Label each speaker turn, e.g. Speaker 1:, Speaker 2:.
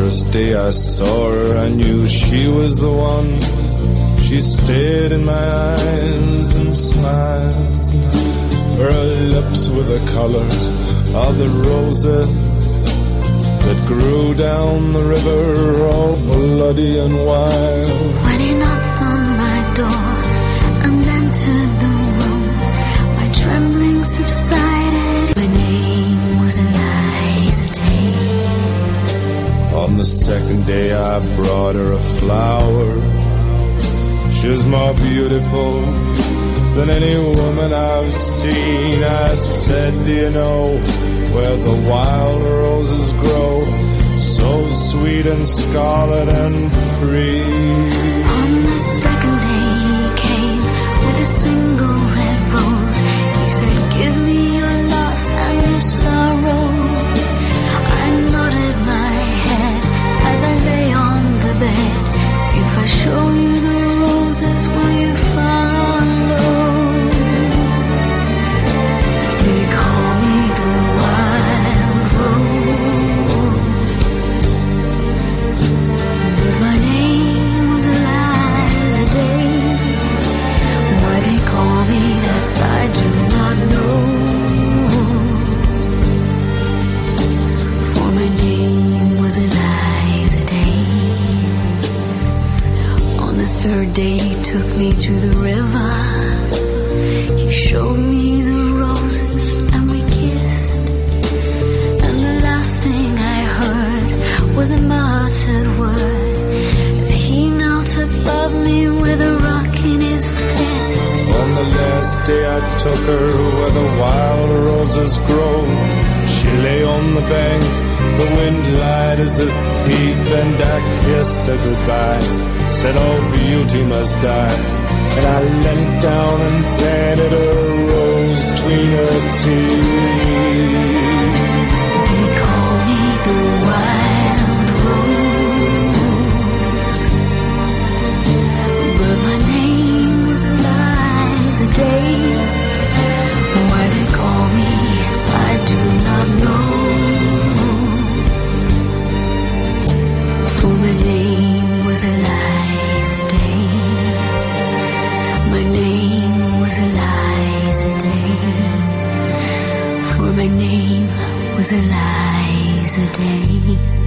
Speaker 1: first day I saw her, I knew she was the one. She stared in my eyes and smiled. Her lips were the color of the roses that grew down the river, all bloody and wild.
Speaker 2: When he knocked on my door and entered the room, my trembling subsided. My name was Eliza Day.
Speaker 1: On the second day I brought her a flower. She was more beautiful than any woman I've seen. I said, do you know where the wild roses grow, so sweet and scarlet and free?
Speaker 2: On the second day he came with a single red rose. He said, give me your loss and your sorrow. I nodded my head as I lay on the bed. If I show you the roses, will you follow? They call me the wild rose, but my name was Eliza Day. Why they call me that I do not know, for my name was Eliza Day. On the third day he took me to the river. He showed me the roses and we kissed. And the last thing I heard was a muttered word as he knelt above me with a rock in his fist.
Speaker 1: On the last day I took her where the wild roses grow. She lay on the bank, the wind lied as if he'd bent. I kissed her goodbye, said all beauty must die. And I leant down and planted a rose between her teeth.
Speaker 2: They call me the wild rose, but my name was Eliza Day. Why they call me I do not know, for my name was Eliza Day. My name was Eliza Day, for my name was Eliza Day.